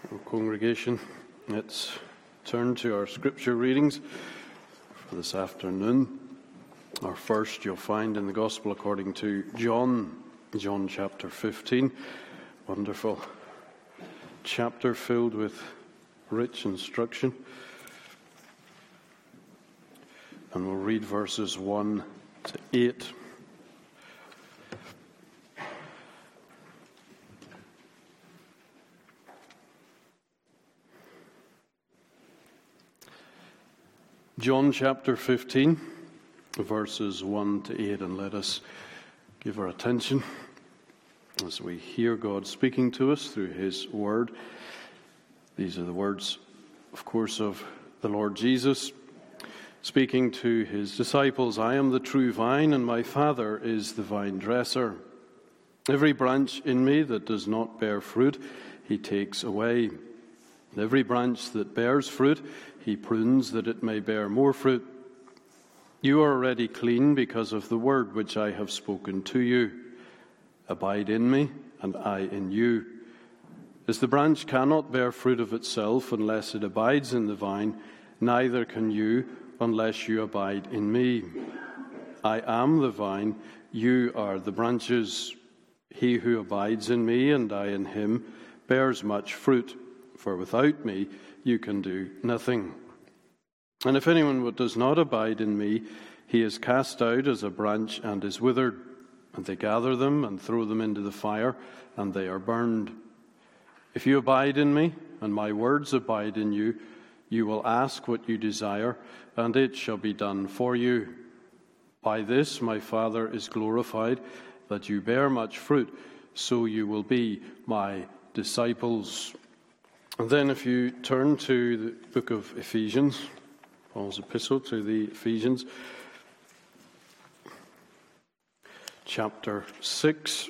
Well, congregation, let's turn to our scripture readings for this afternoon. Our first you'll find in the Gospel according to John chapter 15. Wonderful chapter filled with rich instruction. And we'll read verses 1 to 8. John chapter 15, verses 1 to 8, and let us give our attention as we hear God speaking to us through His Word. These are the words, of course, of the Lord Jesus, speaking to His disciples. I am the true vine, and my Father is the vine dresser. Every branch in me that does not bear fruit, He takes away. And every branch that bears fruit, He prunes that it may bear more fruit. You are already clean because of the word which I have spoken to you. Abide in me, and I in you. As the branch cannot bear fruit of itself unless it abides in the vine, neither can you unless you abide in me. I am the vine, you are the branches. He who abides in me and I in him bears much fruit, for without me you can do nothing. And if anyone does not abide in me, he is cast out as a branch and is withered, and they gather them and throw them into the fire, and they are burned. If you abide in me, and my words abide in you, you will ask what you desire, and it shall be done for you. By this my Father is glorified, that you bear much fruit, so you will be my disciples. And then if you turn to the book of Ephesians, Paul's epistle to the Ephesians, chapter 6.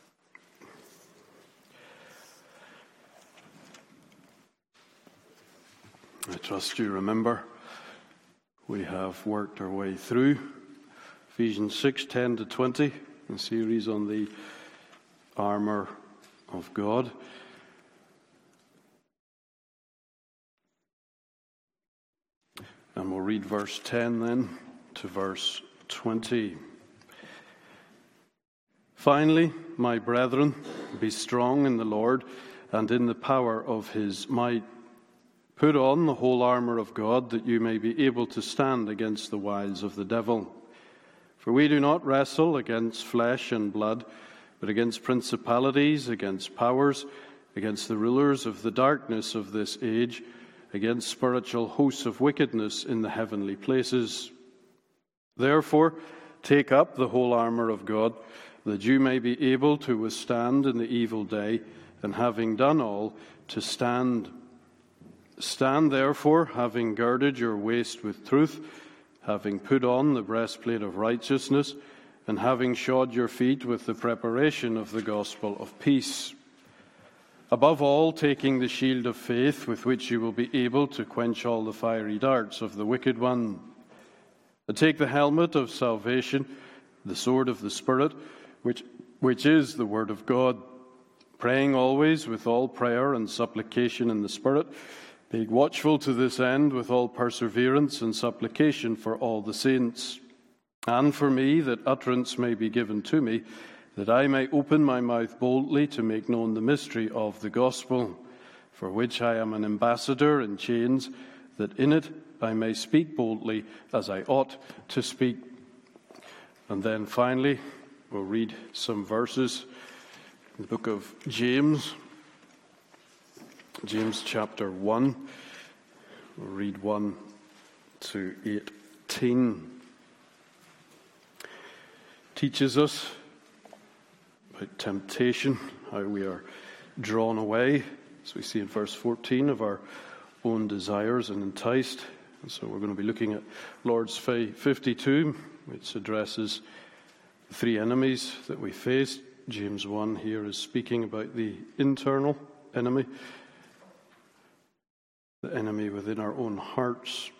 I trust you remember we have worked our way through Ephesians 6, 10 to 20, a series on the armour of God. And we'll read verse 10 then to verse 20. Finally, my brethren, be strong in the Lord and in the power of His might. Put on the whole armour of God, that you may be able to stand against the wiles of the devil. For we do not wrestle against flesh and blood, but against principalities, against powers, against the rulers of the darkness of this age, against spiritual hosts of wickedness in the heavenly places. Therefore, take up the whole armour of God, that you may be able to withstand in the evil day, and having done all, to stand. Stand therefore, having girded your waist with truth, having put on the breastplate of righteousness, and having shod your feet with the preparation of the gospel of peace. Above all, taking the shield of faith, with which you will be able to quench all the fiery darts of the wicked one. And take the helmet of salvation, the sword of the Spirit, which is the word of God, praying always with all prayer and supplication in the Spirit, being watchful to this end with all perseverance and supplication for all the saints, and for me, that utterance may be given to me, that I may open my mouth boldly to make known the mystery of the gospel, for which I am an ambassador in chains, that in it I may speak boldly as I ought to speak. And then finally, we'll read some verses in the book of James chapter 1. We'll read 1 to 18. Teaches us about temptation, how we are drawn away, as we see in verse 14, of our own desires and enticed. And so we're going to be looking at Lord's 52, which addresses the three enemies that we face. James 1 here is speaking about the internal enemy, the enemy within our own hearts.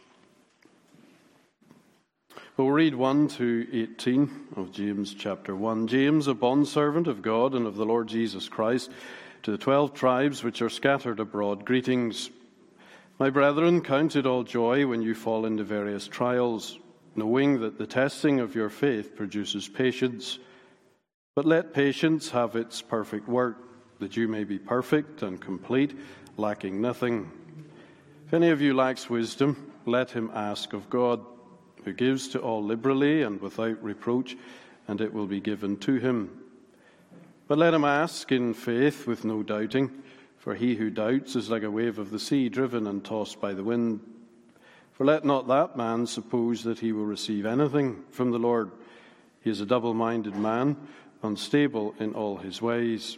We'll read 1 to 18 of James chapter 1. James, a bondservant of God and of the Lord Jesus Christ, To the 12 tribes which are scattered abroad, greetings. My brethren, count it all joy when you fall into various trials, knowing that the testing of your faith produces patience. But let patience have its perfect work, that you may be perfect and complete, lacking nothing. If any of you lacks wisdom, let him ask of God, who gives to all liberally and without reproach, and it will be given to him. But let him ask in faith with no doubting, for he who doubts is like a wave of the sea driven and tossed by the wind. For let not that man suppose that he will receive anything from the Lord. He is a double-minded man, unstable in all his ways.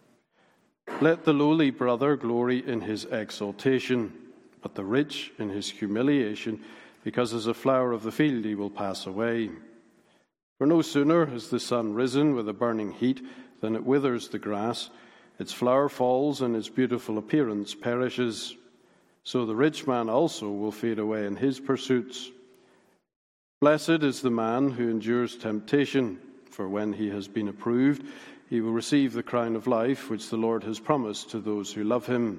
Let the lowly brother glory in his exaltation, but the rich in his humiliation, because as a flower of the field he will pass away. For no sooner has the sun risen with a burning heat than it withers the grass, its flower falls, and its beautiful appearance perishes. So the rich man also will fade away in his pursuits. Blessed is the man who endures temptation, for when he has been approved, he will receive the crown of life which the Lord has promised to those who love him.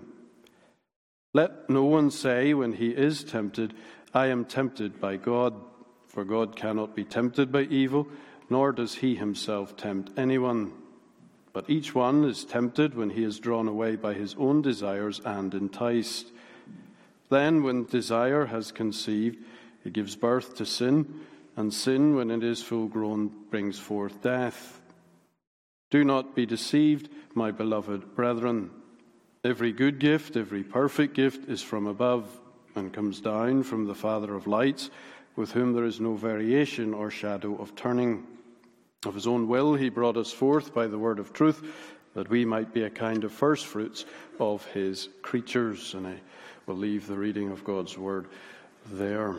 Let no one say when he is tempted, I am tempted by God, for God cannot be tempted by evil, nor does he himself tempt anyone. But each one is tempted when he is drawn away by his own desires and enticed. Then, when desire has conceived, it gives birth to sin, and sin, when it is full grown, brings forth death. Do not be deceived, my beloved brethren. Every good gift, every perfect gift is from above, and comes down from the Father of lights, with whom there is no variation or shadow of turning. Of his own will he brought us forth by the word of truth, that we might be a kind of first fruits of his creatures. And I will leave the reading of God's word there.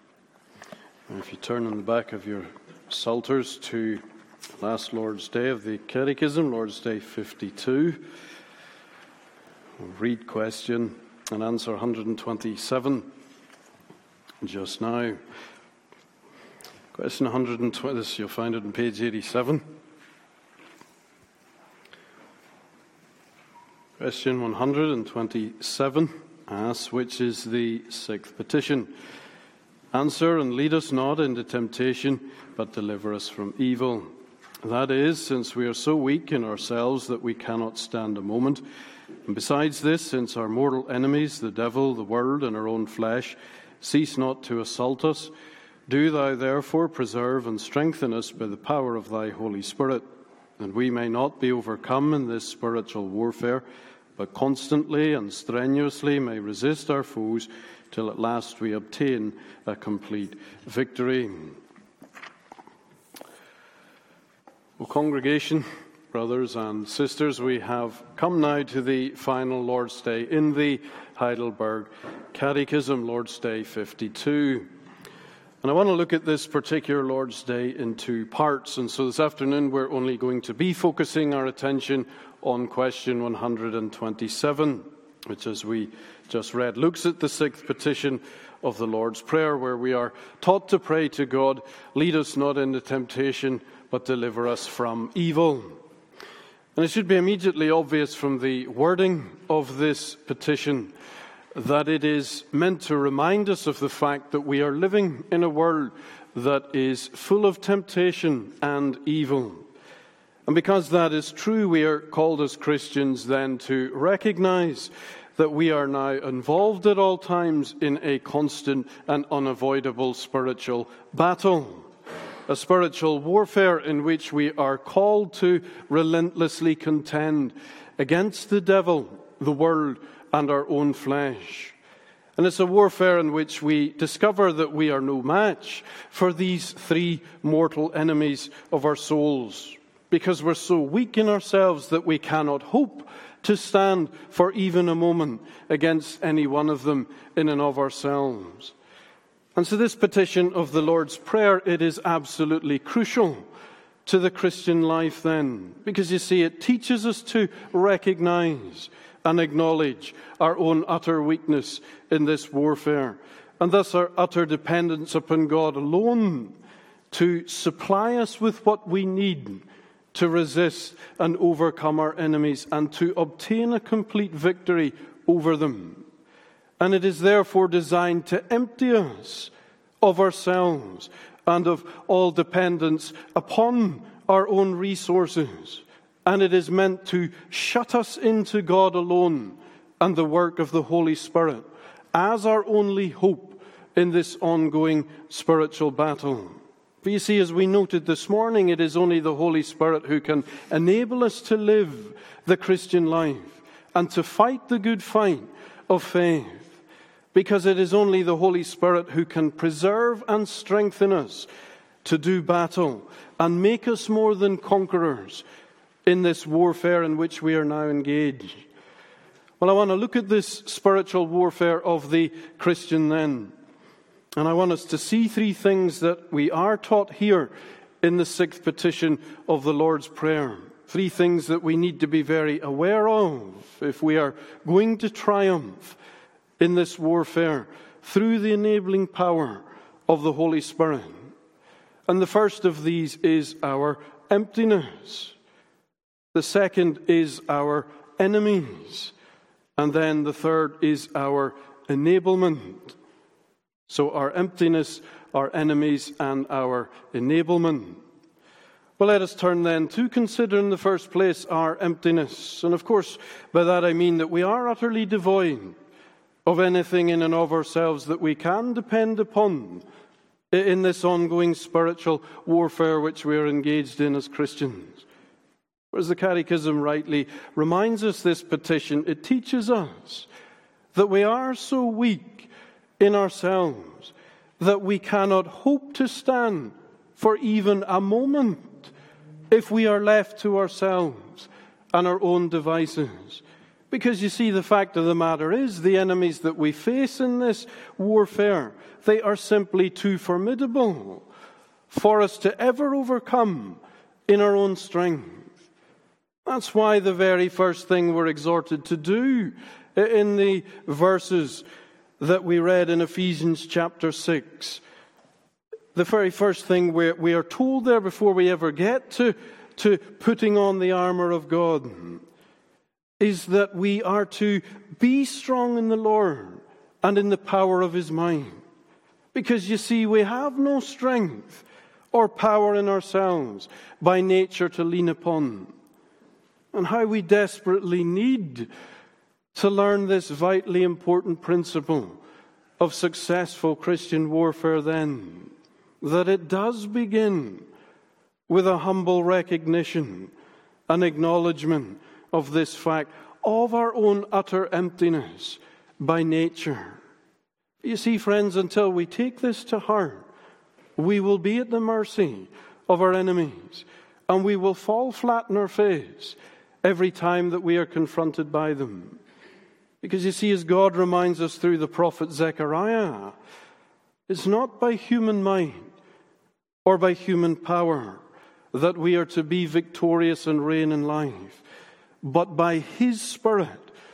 And if you turn in the back of your psalters to last Lord's Day of the Catechism, Lord's Day 52, we'll read question and answer 127 just now. Question 120, this you'll find it on page 87. Question 127 asks, which is the sixth petition? Answer, and lead us not into temptation, but deliver us from evil. That is, since we are so weak in ourselves that we cannot stand a moment. And besides this, since our mortal enemies, the devil, the world, and our own flesh, cease not to assault us, do thou therefore preserve and strengthen us by the power of thy Holy Spirit, and we may not be overcome in this spiritual warfare, but constantly and strenuously may resist our foes, till at last we obtain a complete victory. Well, congregation, brothers and sisters, we have come now to the final Lord's Day in the Heidelberg Catechism, Lord's Day 52. And I want to look at this particular Lord's Day in two parts. And so this afternoon we're only going to be focusing our attention on question 127, which, as we just read, looks at the sixth petition of the Lord's Prayer, where we are taught to pray to God, lead us not into temptation, but deliver us from evil. And it should be immediately obvious from the wording of this petition that it is meant to remind us of the fact that we are living in a world that is full of temptation and evil. And because that is true, we are called as Christians then to recognize that we are now involved at all times in a constant and unavoidable spiritual battle, a spiritual warfare in which we are called to relentlessly contend against the devil, the world, and our own flesh. And it's a warfare in which we discover that we are no match for these three mortal enemies of our souls, because we're so weak in ourselves that we cannot hope to stand for even a moment against any one of them in and of ourselves. And so this petition of the Lord's Prayer, it is absolutely crucial to the Christian life then, because you see, it teaches us to recognize and acknowledge our own utter weakness in this warfare, and thus our utter dependence upon God alone to supply us with what we need to resist and overcome our enemies and to obtain a complete victory over them. And it is therefore designed to empty us of ourselves and of all dependence upon our own resources. And it is meant to shut us into God alone and the work of the Holy Spirit as our only hope in this ongoing spiritual battle. But you see, as we noted this morning, it is only the Holy Spirit who can enable us to live the Christian life and to fight the good fight of faith. Because it is only the Holy Spirit who can preserve and strengthen us to do battle and make us more than conquerors in this warfare in which we are now engaged. Well, I want to look at this spiritual warfare of the Christian then. And I want us to see three things that we are taught here in the sixth petition of the Lord's Prayer. Three things that we need to be very aware of if we are going to triumph in this warfare through the enabling power of the Holy Spirit. And the first of these is our emptiness. The second is our enemies. And then the third is our enablement. So our emptiness, our enemies, and our enablement. Well, let us turn then to consider in the first place our emptiness. And of course, by that I mean that we are utterly devoid of anything in and of ourselves that we can depend upon in this ongoing spiritual warfare which we are engaged in as Christians. As the Catechism rightly reminds us this petition, it teaches us that we are so weak in ourselves that we cannot hope to stand for even a moment if we are left to ourselves and our own devices. Because you see, the fact of the matter is, the enemies that we face in this warfare, they are simply too formidable for us to ever overcome in our own strength. That's why the very first thing we're exhorted to do in the verses that we read in Ephesians chapter 6, the very first thing we are told there before we ever get to putting on the armor of God is that we are to be strong in the Lord and in the power of His might. Because you see, we have no strength or power in ourselves by nature to lean upon. And how we desperately need to learn this vitally important principle of successful Christian warfare then, that it does begin with a humble recognition, an acknowledgement of this fact of our own utter emptiness by nature. You see, friends, until we take this to heart, we will be at the mercy of our enemies, and we will fall flat on our face every time that we are confronted by them. Because you see, as God reminds us through the prophet Zechariah, it's not by human might or by human power that we are to be victorious and reign in life, but by His Spirit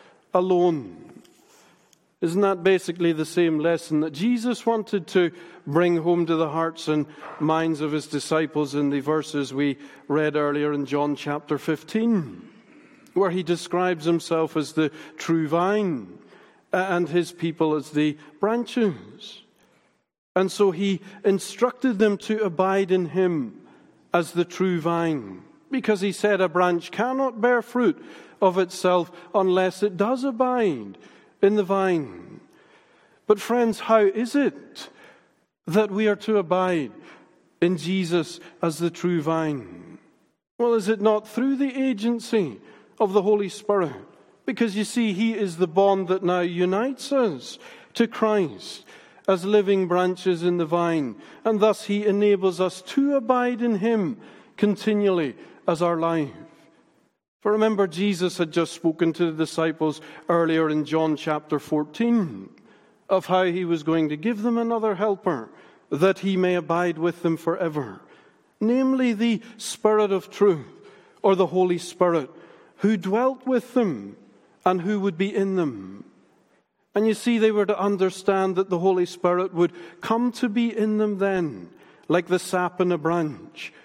alone. Isn't that basically the same lesson that Jesus wanted to bring home to the hearts and minds of His disciples in the verses we read earlier in John chapter 15? Where He describes Himself as the true vine and His people as the branches. And so He instructed them to abide in Him as the true vine. Because He said a branch cannot bear fruit of itself unless it does abide in the vine. But friends, how is it that we are to abide in Jesus as the true vine? Well, is it not through the agency of the Holy Spirit? Because you see, He is the bond that now unites us to Christ as living branches in the vine, and thus He enables us to abide in Him continually as our life. For remember, Jesus had just spoken to the disciples earlier in John chapter 14 of how He was going to give them another helper that He may abide with them forever, namely the Spirit of truth, or the Holy Spirit, who dwelt with them and who would be in them. And you see, they were to understand that the Holy Spirit would come to be in them then, like the sap in a branch,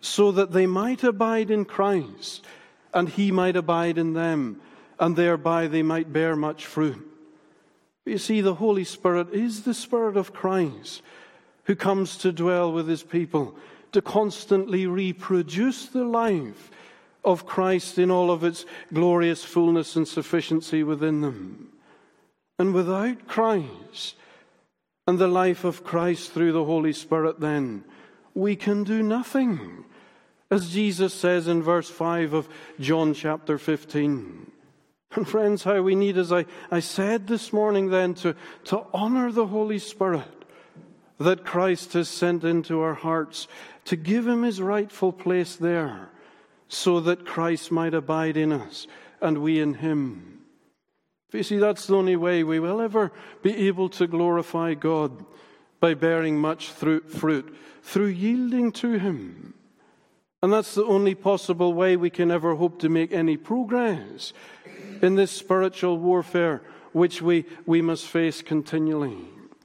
so that they might abide in Christ, and he might abide in them, and thereby they might bear much fruit. You see, the Holy Spirit is the Spirit of Christ, who comes to dwell with his people, to constantly reproduce the life of Christ in all of its glorious fullness and sufficiency within them. And without Christ and the life of Christ through the Holy Spirit, then we can do nothing. As Jesus says in verse 5 of John chapter 15. And friends, how we need, as I said this morning then, to honor the Holy Spirit that Christ has sent into our hearts, to give him his rightful place there, so that Christ might abide in us and we in him. You see, that's the only way we will ever be able to glorify God, by bearing much fruit through yielding to him. And that's the only possible way we can ever hope to make any progress in this spiritual warfare which we must face continually.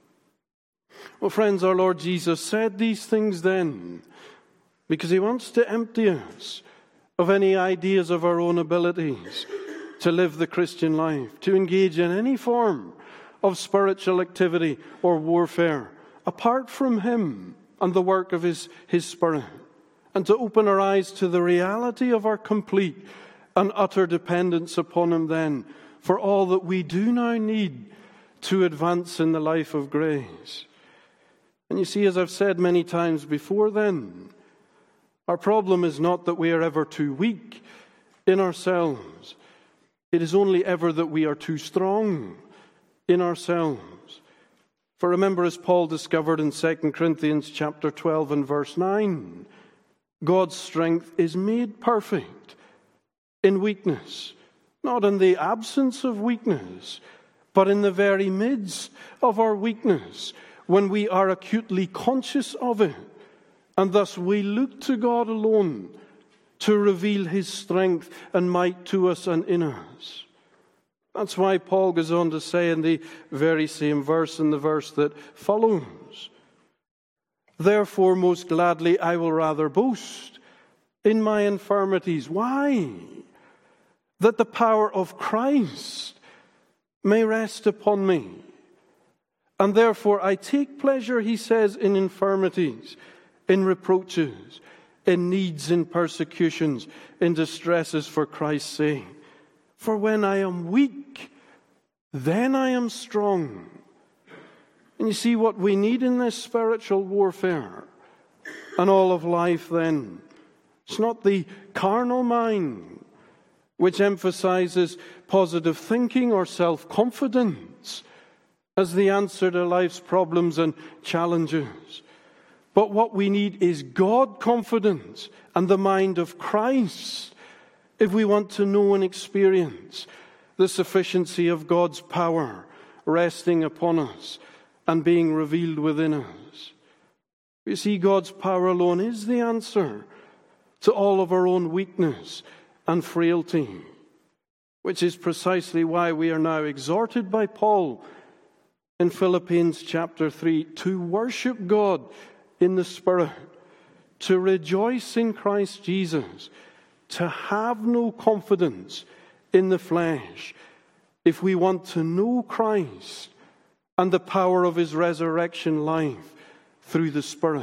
Well, friends, our Lord Jesus said these things then because he wants to empty us of any ideas of our own abilities to live the Christian life, to engage in any form of spiritual activity or warfare apart from him and the work of his Spirit, and to open our eyes to the reality of our complete and utter dependence upon him then for all that we do now need to advance in the life of grace. And you see, as I've said many times before then, our problem is not that we are ever too weak in ourselves. It is only ever that we are too strong in ourselves. For remember, as Paul discovered in 2 Corinthians chapter 12 and verse 9, God's strength is made perfect in weakness, not in the absence of weakness, but in the very midst of our weakness, when we are acutely conscious of it, and thus we look to God alone to reveal his strength and might to us and in us. That's why Paul goes on to say in the very same verse, in the verse that follows, therefore most gladly I will rather boast in my infirmities. Why? That the power of Christ may rest upon me. And therefore I take pleasure, he says, in infirmities, in reproaches, in needs, in persecutions, in distresses for Christ's sake. For when I am weak, then I am strong. And you see, what we need in this spiritual warfare and all of life then, it's not the carnal mind which emphasizes positive thinking or self-confidence as the answer to life's problems and challenges. But what we need is God confidence and the mind of Christ if we want to know and experience the sufficiency of God's power resting upon us and being revealed within us. You see, God's power alone is the answer to all of our own weakness and frailty, which is precisely why we are now exhorted by Paul in Philippians chapter 3 to worship God in the Spirit, to rejoice in Christ Jesus, to have no confidence in the flesh if we want to know Christ and the power of his resurrection life through the Spirit.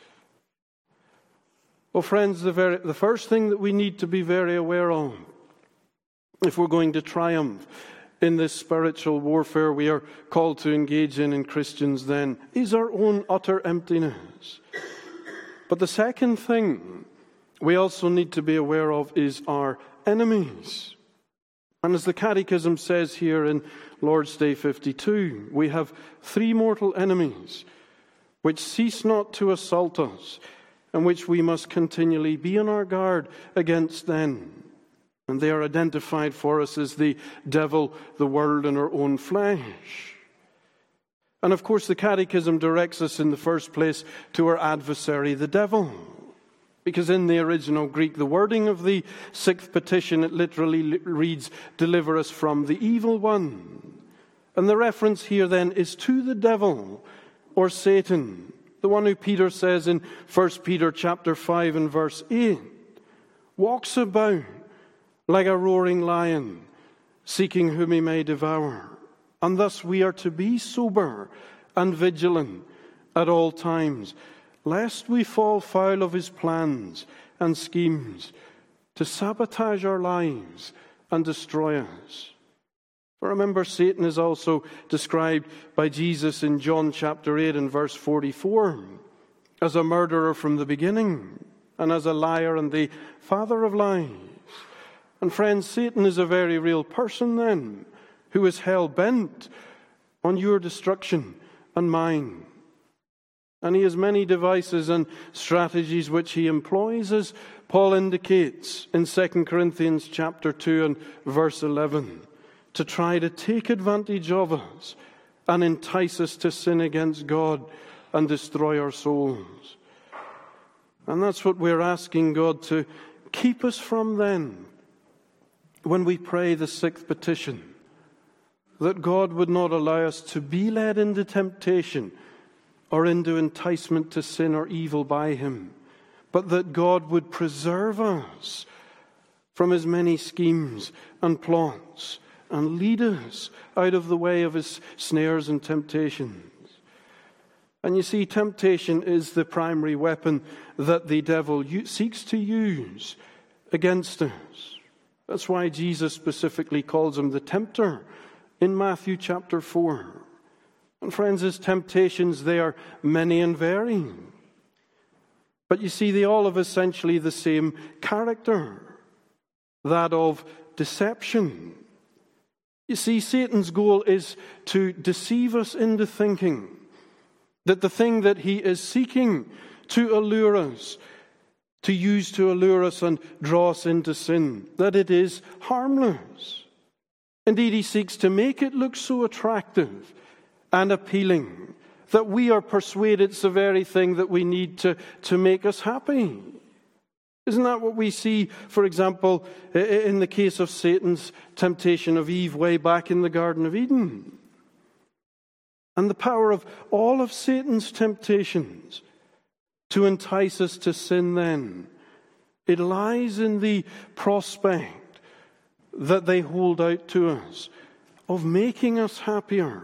Well, friends, the first thing that we need to be very aware of, if we're going to triumph in this spiritual warfare we are called to engage in Christians then, is our own utter emptiness. But the second thing we also need to be aware of is our enemies. And as the Catechism says here in Lord's Day 52, we have 3 mortal enemies which cease not to assault us and which we must continually be on our guard against then. And they are identified for us as the devil, the world, and our own flesh. And of course the Catechism directs us in the first place to our adversary, the devil. Because in the original Greek, the wording of the 6th petition, it literally reads, deliver us from the evil one. And the reference here then is to the devil, or Satan, the one who Peter says in 1 Peter chapter 5 and verse 8, walks about like a roaring lion, seeking whom he may devour. And thus we are to be sober and vigilant at all times, lest we fall foul of his plans and schemes to sabotage our lives and destroy us. For remember, Satan is also described by Jesus in John chapter 8 and verse 44 as a murderer from the beginning and as a liar and the father of lies. And friends, Satan is a very real person then, who is hell-bent on your destruction and mine. And he has many devices and strategies which he employs, as Paul indicates in 2 Corinthians chapter 2 and verse 11, to try to take advantage of us and entice us to sin against God and destroy our souls. And that's what we're asking God to keep us from then, when we pray the sixth petition, that God would not allow us to be led into temptation or into enticement to sin or evil by him, but that God would preserve us from his many schemes and plots and lead us out of the way of his snares and temptations. And you see, temptation is the primary weapon that the devil seeks to use against us. That's why Jesus specifically calls him the tempter in Matthew chapter 4. And friends, his temptations, they are many and varying. But you see, they all have essentially the same character, that of deception. You see, Satan's goal is to deceive us into thinking that the thing that he is seeking to allure us, to use to allure us and draw us into sin, that it is harmless. Indeed, he seeks to make it look so attractive and appealing that we are persuaded it's the very thing that we need to make us happy. Isn't that what we see, for example, in the case of Satan's temptation of Eve way back in the Garden of Eden? And the power of all of Satan's temptations to entice us to sin then, it lies in the prospect that they hold out to us of making us happier.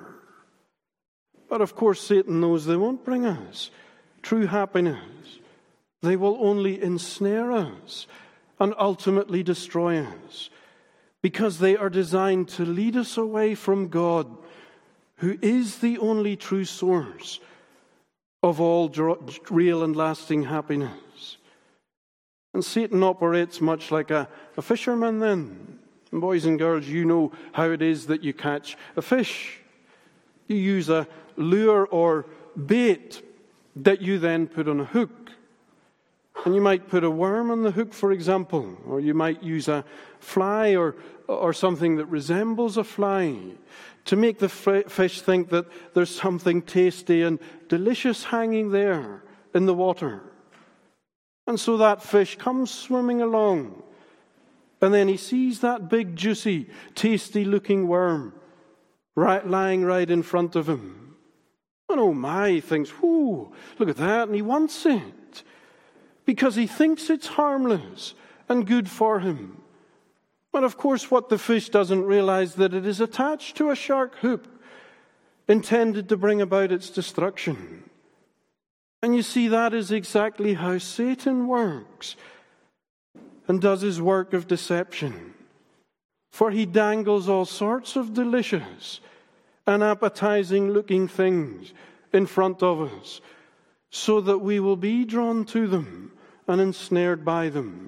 But of course, Satan knows they won't bring us true happiness. They will only ensnare us and ultimately destroy us, because they are designed to lead us away from God, who is the only true source of all real and lasting happiness. And Satan operates much like a fisherman then. And boys and girls, you know how it is that you catch a fish. You use a lure or bait that you then put on a hook. And you might put a worm on the hook, for example, or you might use a fly or something that resembles a fly to make the fish think that there's something tasty and delicious hanging there in the water. And so that fish comes swimming along, and then he sees that big, juicy, tasty-looking worm lying right in front of him. And oh my, he thinks, whoo, look at that, and he wants it, because he thinks it's harmless and good for him. But of course, what the fish doesn't realize that it is attached to a shark hook intended to bring about its destruction. And you see, that is exactly how Satan works and does his work of deception. For he dangles all sorts of delicious and appetizing looking things in front of us so that we will be drawn to them and ensnared by them.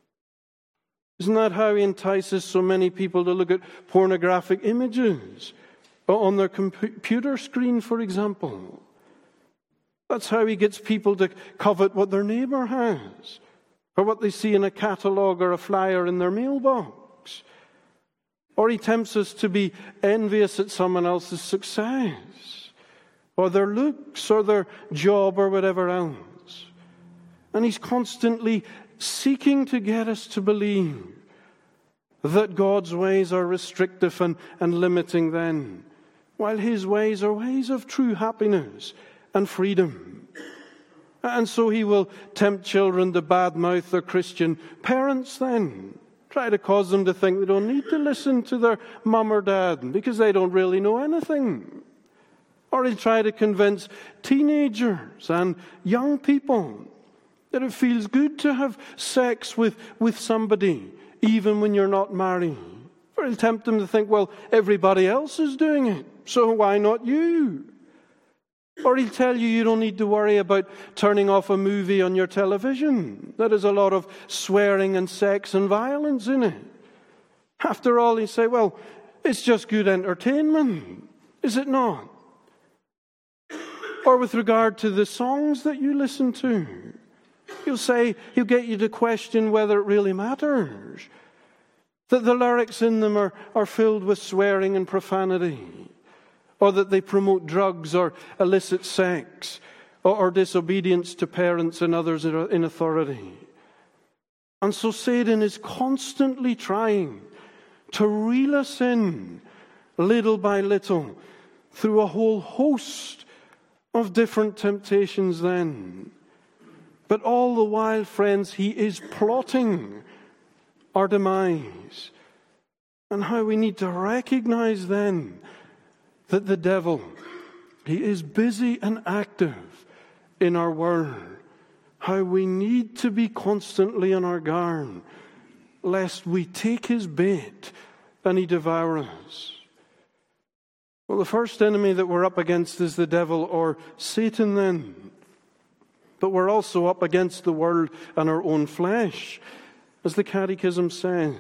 Isn't that how he entices so many people to look at pornographic images on their computer screen, for example? That's how he gets people to covet what their neighbor has, or what they see in a catalogue or a flyer in their mailbox. Or he tempts us to be envious at someone else's success, or their looks, or their job, or whatever else. And he's constantly seeking to get us to believe that God's ways are restrictive and limiting then, while his ways are ways of true happiness and freedom. And so he will tempt children to badmouth their Christian parents then. Try to cause them to think they don't need to listen to their mum or dad because they don't really know anything. Or he'll try to convince teenagers and young people that it feels good to have sex with somebody even when you're not married. Or he'll tempt them to think, well, everybody else is doing it, so why not you? Or he'll tell you you don't need to worry about turning off a movie on your television that has a lot of swearing and sex and violence in it. After all, he'll say, well, it's just good entertainment, is it not? Or with regard to the songs that you listen to, he'll get you to question whether it really matters. That the lyrics in them are filled with swearing and profanity. Or that they promote drugs or illicit sex, or disobedience to parents and others in authority. And so Satan is constantly trying to reel us in, little by little, through a whole host of different temptations then. But all the while, friends, he is plotting our demise. And how we need to recognize then that the devil, he is busy and active in our world. How we need to be constantly on our guard, lest we take his bait and he devour us. Well, the first enemy that we're up against is the devil, or Satan then. But we're also up against the world and our own flesh, as the Catechism says.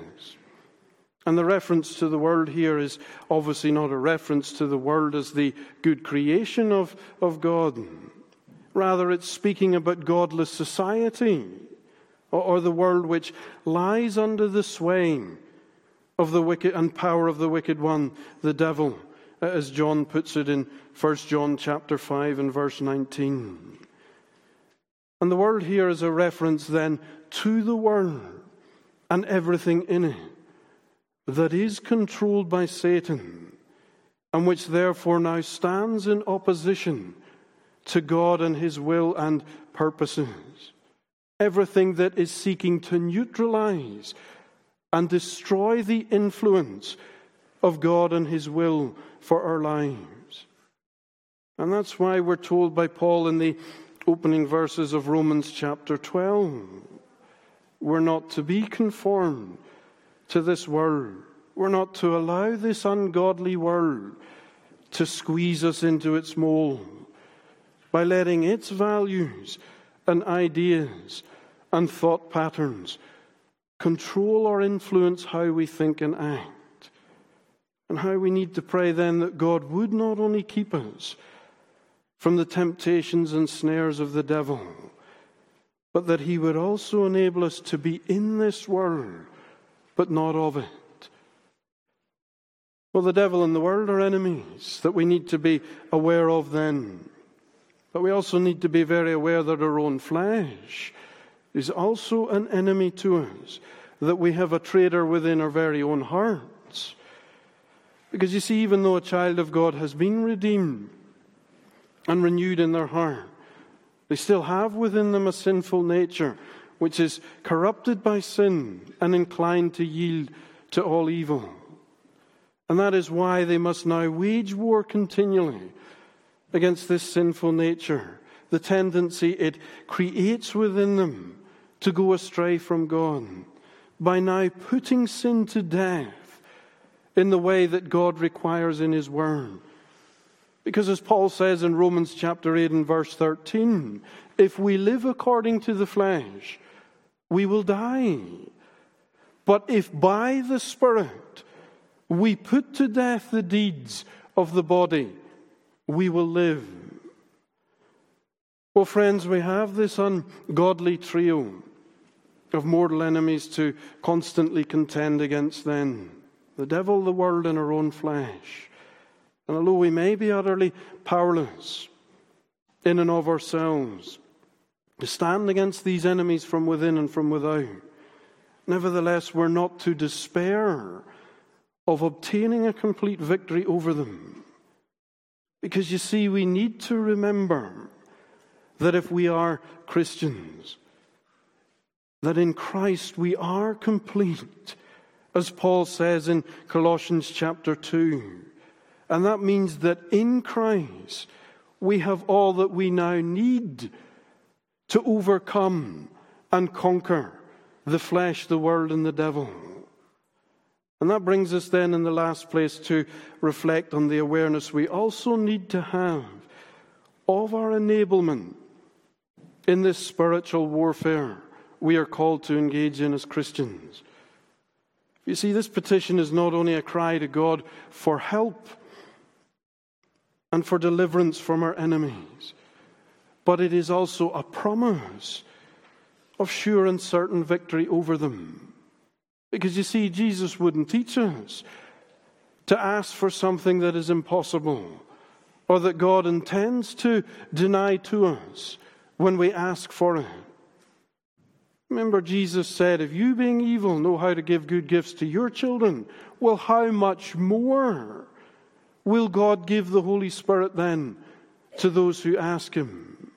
And the reference to the world here is obviously not a reference to the world as the good creation of God. Rather, it's speaking about godless society, or the world which lies under the sway of the wicked and power of the wicked one, the devil, as John puts it in 1 John chapter 5 and verse 19. And the world here is a reference then to the world and everything in it that is controlled by Satan, and which therefore now stands in opposition to God and his will and purposes. Everything that is seeking to neutralize and destroy the influence of God and his will for our lives. And that's why we're told by Paul in the opening verses of Romans chapter 12, we're not to be conformed to this world. We're not to allow this ungodly world to squeeze us into its mold by letting its values and ideas and thought patterns control or influence how we think and act. And how we need to pray then that God would not only keep us from the temptations and snares of the devil, but that he would also enable us to be in this world, but not of it. Well, the devil and the world are enemies that we need to be aware of then. But we also need to be very aware that our own flesh is also an enemy to us, that we have a traitor within our very own hearts. Because you see, even though a child of God has been redeemed and renewed in their heart, they still have within them a sinful nature, which is corrupted by sin and inclined to yield to all evil. And that is why they must now wage war continually against this sinful nature, the tendency it creates within them to go astray from God, by now putting sin to death in the way that God requires in his word. Because as Paul says in Romans chapter 8 and verse 13, if we live according to the flesh, we will die. But if by the Spirit we put to death the deeds of the body, we will live. Well, friends, we have this ungodly trio of mortal enemies to constantly contend against then. The devil, the world, and our own flesh. And although we may be utterly powerless in and of ourselves to stand against these enemies from within and from without, nevertheless, we're not to despair of obtaining a complete victory over them. Because you see, we need to remember that if we are Christians, that in Christ we are complete, as Paul says in Colossians chapter 2. And that means that in Christ we have all that we now need to overcome and conquer the flesh, the world, and the devil. And that brings us then in the last place to reflect on the awareness we also need to have of our enablement in this spiritual warfare we are called to engage in as Christians. You see, this petition is not only a cry to God for help and for deliverance from our enemies, but it is also a promise of sure and certain victory over them. Because you see, Jesus wouldn't teach us to ask for something that is impossible or that God intends to deny to us when we ask for it. Remember, Jesus said, if you being evil know how to give good gifts to your children, well, how much more will God give the Holy Spirit then to those who ask Him?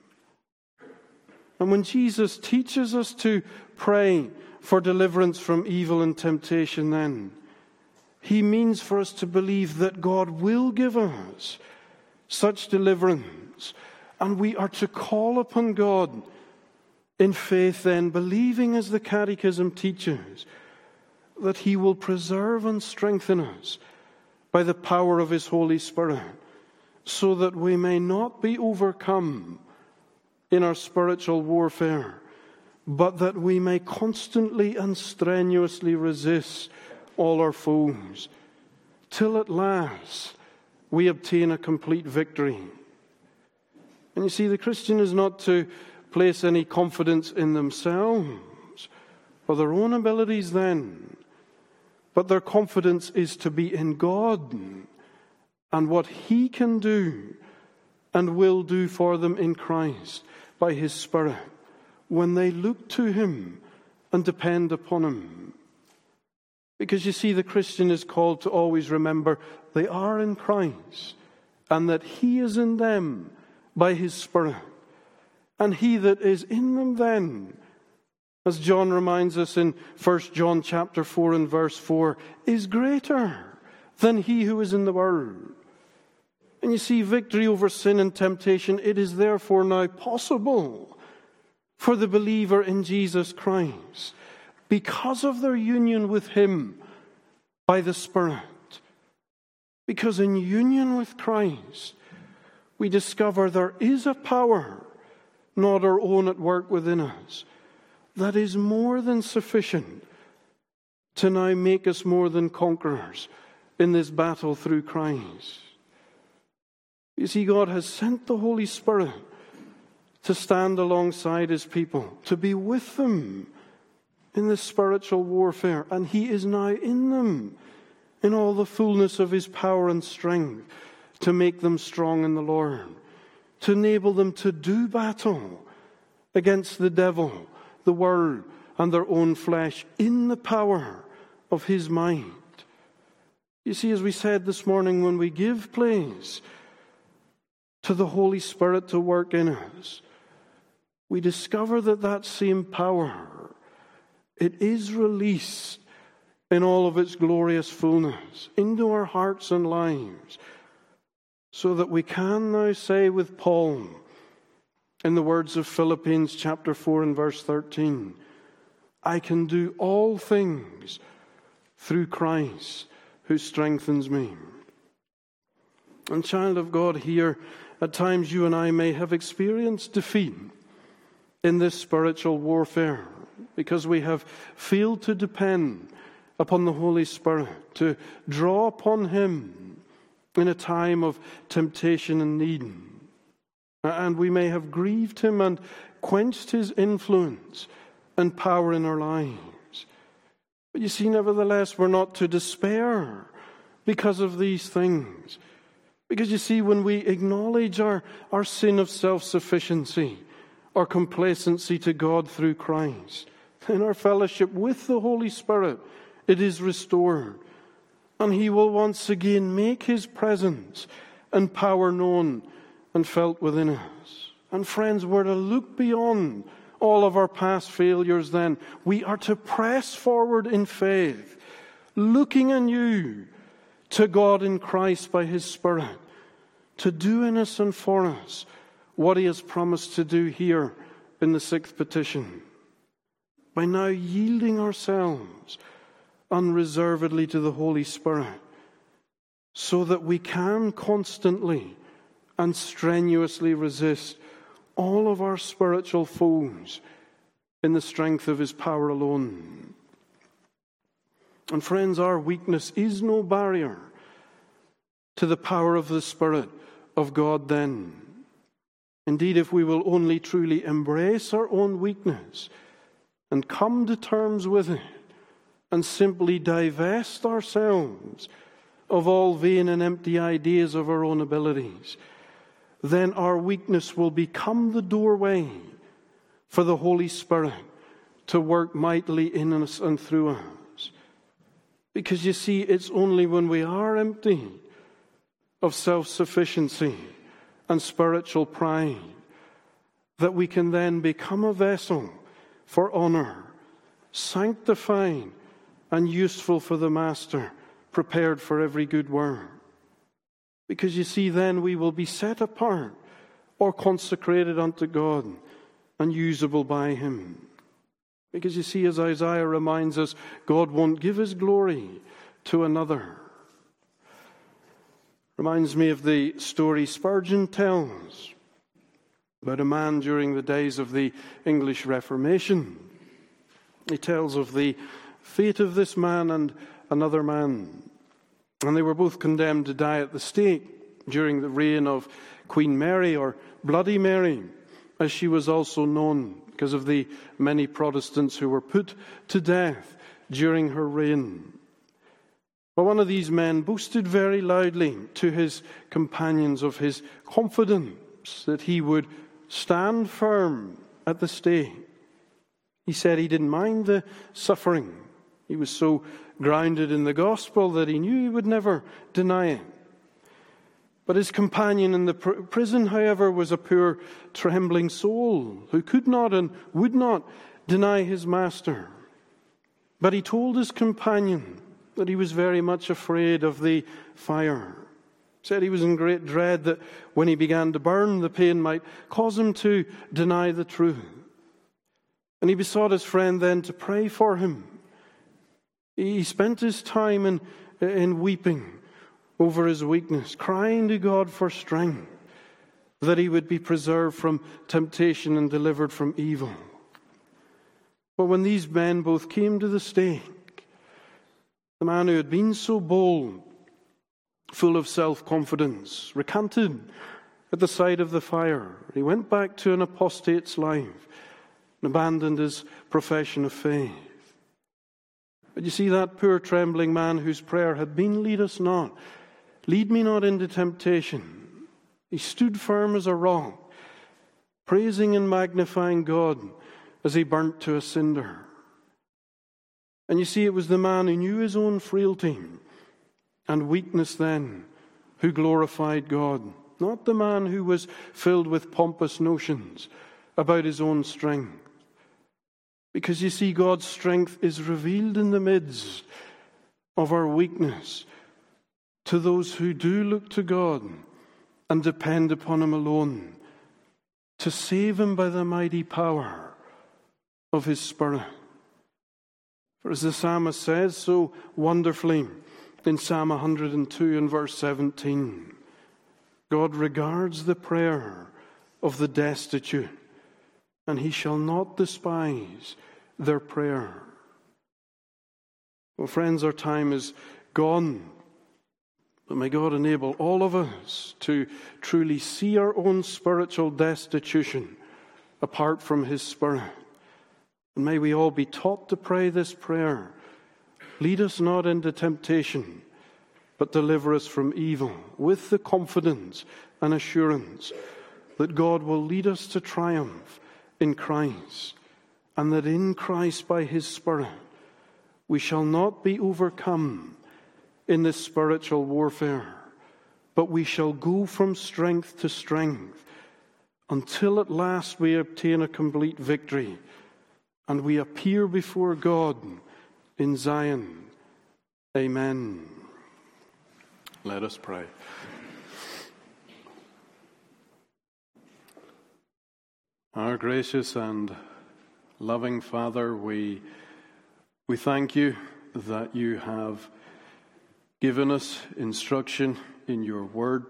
And when Jesus teaches us to pray for deliverance from evil and temptation, then He means for us to believe that God will give us such deliverance, and we are to call upon God in faith then, believing as the Catechism teaches, that He will preserve and strengthen us by the power of His Holy Spirit, so that we may not be overcome in our spiritual warfare, but that we may constantly and strenuously resist all our foes, till at last we obtain a complete victory. And you see, the Christian is not to place any confidence in themselves or their own abilities then, but their confidence is to be in God and what He can do and will do for them in Christ by His Spirit when they look to Him and depend upon Him. Because you see, the Christian is called to always remember they are in Christ and that He is in them by His Spirit. And He that is in them then, as John reminds us in 1 John chapter 4 and verse 4, is greater than he who is in the world. And you see, victory over sin and temptation, it is therefore now possible for the believer in Jesus Christ because of their union with Him by the Spirit. Because in union with Christ, we discover there is a power, not our own, at work within us, that is more than sufficient to now make us more than conquerors in this battle through Christ. You see, God has sent the Holy Spirit to stand alongside His people, to be with them in this spiritual warfare, and He is now in them in all the fullness of His power and strength to make them strong in the Lord, to enable them to do battle against the devil, the world, and their own flesh in the power of His might. You see, as we said this morning, when we give place to the Holy Spirit to work in us, we discover that that same power, it is released in all of its glorious fullness into our hearts and lives, so that we can now say with Paul, in the words of Philippians chapter 4 and verse 13, I can do all things through Christ who strengthens me. And child of God, here, at times you and I may have experienced defeat in this spiritual warfare because we have failed to depend upon the Holy Spirit, to draw upon Him in a time of temptation and need. And we may have grieved Him and quenched His influence and power in our lives. But you see, nevertheless, we're not to despair because of these things. Because you see, when we acknowledge our sin of self-sufficiency, our complacency to God through Christ, then our fellowship with the Holy Spirit, it is restored. And He will once again make His presence and power known and felt within us. And friends, we're to look beyond all of our past failures then. We are to press forward in faith, looking anew to God in Christ by His Spirit, to do in us and for us what He has promised to do here in the sixth petition. By now yielding ourselves unreservedly to the Holy Spirit, so that we can constantly and strenuously resist all of our spiritual foes in the strength of His power alone. And friends, our weakness is no barrier to the power of the Spirit of God then. Indeed, if we will only truly embrace our own weakness and come to terms with it and simply divest ourselves of all vain and empty ideas of our own abilities, then our weakness will become the doorway for the Holy Spirit to work mightily in us and through us. Because you see, it's only when we are empty of self-sufficiency and spiritual pride that we can then become a vessel for honor, sanctified and useful for the Master, prepared for every good work. Because you see, then we will be set apart or consecrated unto God and usable by Him. Because you see, as Isaiah reminds us, God won't give His glory to another. Reminds me of the story Spurgeon tells about a man during the days of the English Reformation. He tells of the fate of this man and another man. And they were both condemned to die at the stake during the reign of Queen Mary, or Bloody Mary, as she was also known, because of the many Protestants who were put to death during her reign. But one of these men boasted very loudly to his companions of his confidence that he would stand firm at the stake. He said he didn't mind the suffering. He was so grounded in the gospel that he knew he would never deny it. But his companion in the prison, however, was a poor, trembling soul who could not and would not deny his master. But he told his companion that he was very much afraid of the fire. He said he was in great dread that when he began to burn, the pain might cause him to deny the truth. And he besought his friend then to pray for him. He spent his time in weeping over his weakness, crying to God for strength, that he would be preserved from temptation and delivered from evil. But when these men both came to the stake, the man who had been so bold, full of self-confidence, recanted at the sight of the fire. He went back to an apostate's life and abandoned his profession of faith. But you see, that poor trembling man whose prayer had been, "Lead us not, lead me not into temptation," he stood firm as a rock, praising and magnifying God as he burnt to a cinder. And you see, it was the man who knew his own frailty and weakness then who glorified God, not the man who was filled with pompous notions about his own strength. Because you see, God's strength is revealed in the midst of our weakness to those who do look to God and depend upon Him alone to save him by the mighty power of His Spirit. For as the psalmist says so wonderfully in Psalm 102 and verse 17, God regards the prayer of the destitute, and He shall not despise their prayer. Well, friends, our time is gone. But may God enable all of us to truly see our own spiritual destitution apart from His Spirit. And may we all be taught to pray this prayer: "Lead us not into temptation, but deliver us from evil," with the confidence and assurance that God will lead us to triumph in Christ, and that in Christ by His Spirit we shall not be overcome in this spiritual warfare, but we shall go from strength to strength until at last we obtain a complete victory and we appear before God in Zion. Amen. Let us pray. Our gracious and loving Father, we thank you that you have given us instruction in your word,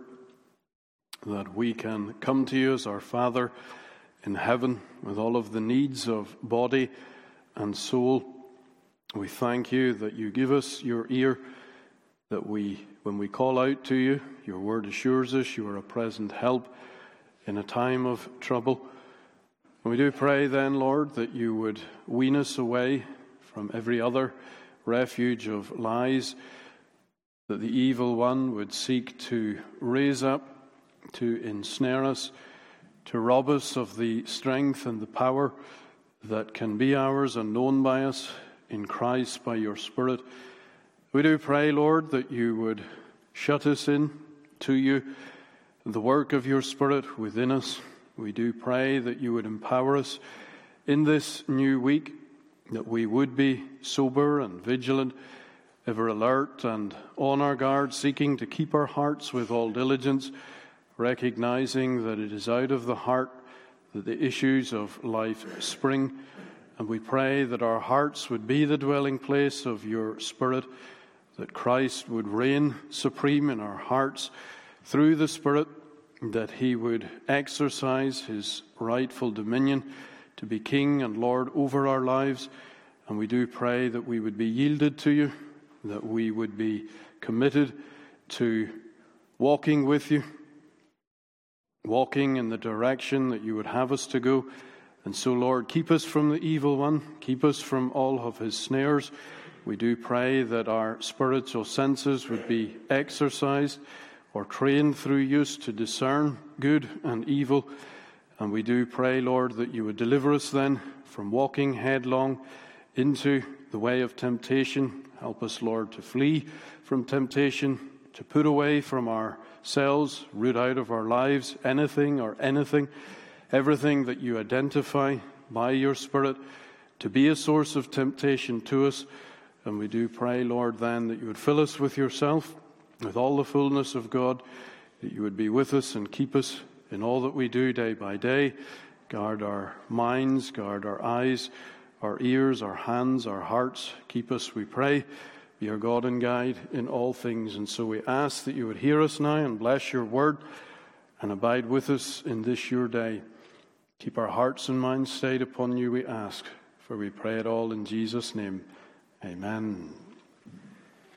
that we can come to you as our Father in heaven with all of the needs of body and soul. We thank you that you give us your ear, that when we call out to you, your word assures us you are a present help in a time of trouble. And we do pray then, Lord, that you would wean us away from every other refuge of lies, that the evil one would seek to raise up, to ensnare us, to rob us of the strength and the power that can be ours and known by us in Christ by your Spirit. We do pray, Lord, that you would shut us in to you, the work of your Spirit within us. We do pray that you would empower us in this new week, that we would be sober and vigilant, ever alert and on our guard, seeking to keep our hearts with all diligence, recognizing that it is out of the heart that the issues of life spring. And we pray that our hearts would be the dwelling place of your Spirit, that Christ would reign supreme in our hearts through the Spirit, that he would exercise his rightful dominion to be King and Lord over our lives. And we do pray that we would be yielded to you, that we would be committed to walking with you, walking in the direction that you would have us to go. And so, Lord, keep us from the evil one, keep us from all of his snares. We do pray that our spiritual senses would be exercised or trained through use to discern good and evil. And we do pray, Lord, that you would deliver us then from walking headlong into the way of temptation. Help us, Lord, to flee from temptation, to put away from ourselves, root out of our lives anything or anything, everything that you identify by your Spirit to be a source of temptation to us. And we do pray, Lord, then that you would fill us with yourself, with all the fullness of God, that you would be with us and keep us in all that we do day by day. Guard our minds, guard our eyes, our ears, our hands, our hearts. Keep us, we pray. Be our God and guide in all things. And so we ask that you would hear us now and bless your word and abide with us in this your day. Keep our hearts and minds stayed upon you, we ask. For we pray it all in Jesus' name. Amen.